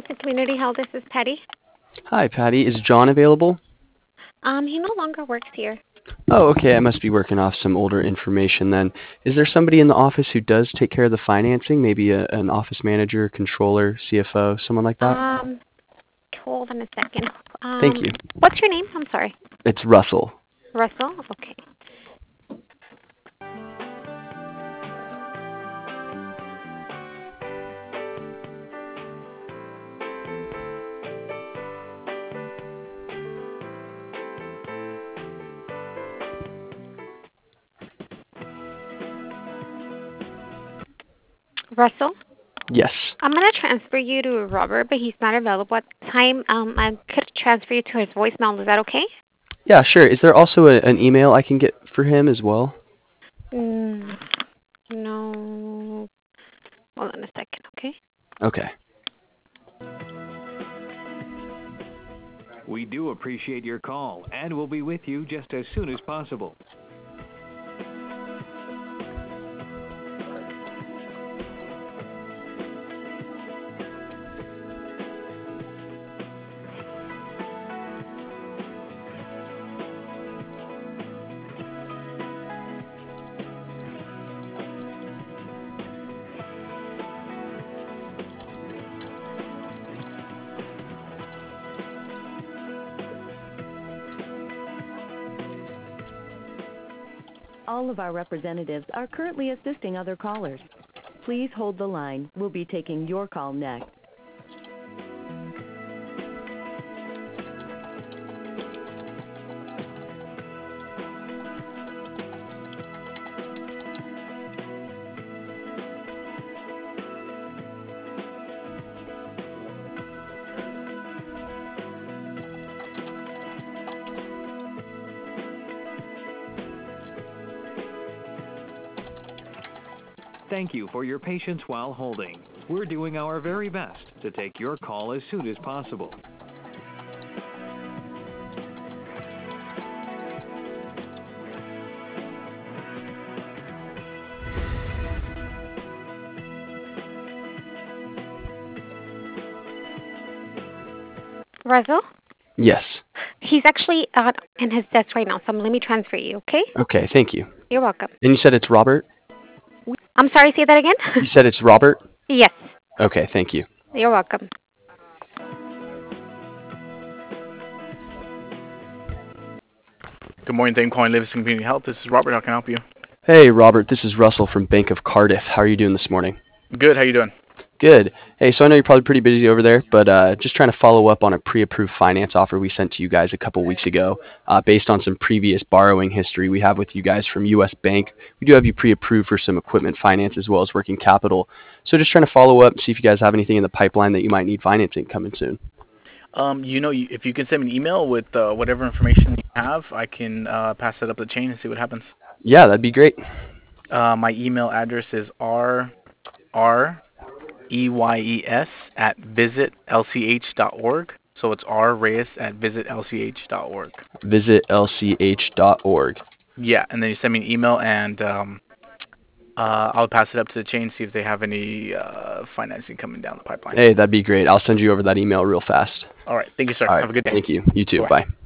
Livingston Community Health. This is Patty. Hi, Patty. Is John available? He no longer works here. Oh, okay. I must be working off some older information then. Is there somebody in the office who does take care of the financing? Maybe an office manager, controller, CFO, someone like that? Hold on a second. Thank you. What's your name? I'm sorry. It's Russell. Russell? Okay. Russell? Yes. I'm going to transfer you to Robert, but he's not available at the time. I could transfer you to his voicemail. Is that okay? Yeah, sure. Is there also an email I can get for him as well? No. Hold on a second, okay? Okay. We do appreciate your call, and we'll be with you just as soon as possible. All of our representatives are currently assisting other callers. Please hold the line. We'll be taking your call next. Thank you for your patience while holding. We're doing our very best to take your call as soon as possible. Russell? Yes. He's actually out in his desk right now, so let me transfer you, okay? Okay, thank you. You're welcome. And you said it's Robert? I'm sorry, say that again? You said it's Robert? Yes. Okay, thank you. You're welcome. Good morning. Thank you for calling Livingston Community Health. This is Robert. How can I help you? Hey, Robert. This is Russell from Bank of Cardiff. How are you doing this morning? Good. How you doing? Good. Hey, so I know you're probably pretty busy over there, but just trying to follow up on a pre-approved finance offer we sent to you guys a couple weeks ago based on some previous borrowing history we have with you guys from U.S. Bank. We do have you pre-approved for some equipment finance as well as working capital. So just trying to follow up and see if you guys have anything in the pipeline that you might need financing coming soon. If you can send me an email with whatever information you have, I can pass it up the chain and see what happens. Yeah, that'd be great. My email address is rreyes@visitlch.org. So it's rreyes@visitlch.org. Visitlch.org. Yeah, and then you send me an email, and I'll pass it up to the chain, see if they have any financing coming down the pipeline. Hey, that'd be great. I'll send you over that email real fast. All right. Thank you, sir. All right. Have a good day. Thank you. You too. Bye. Bye.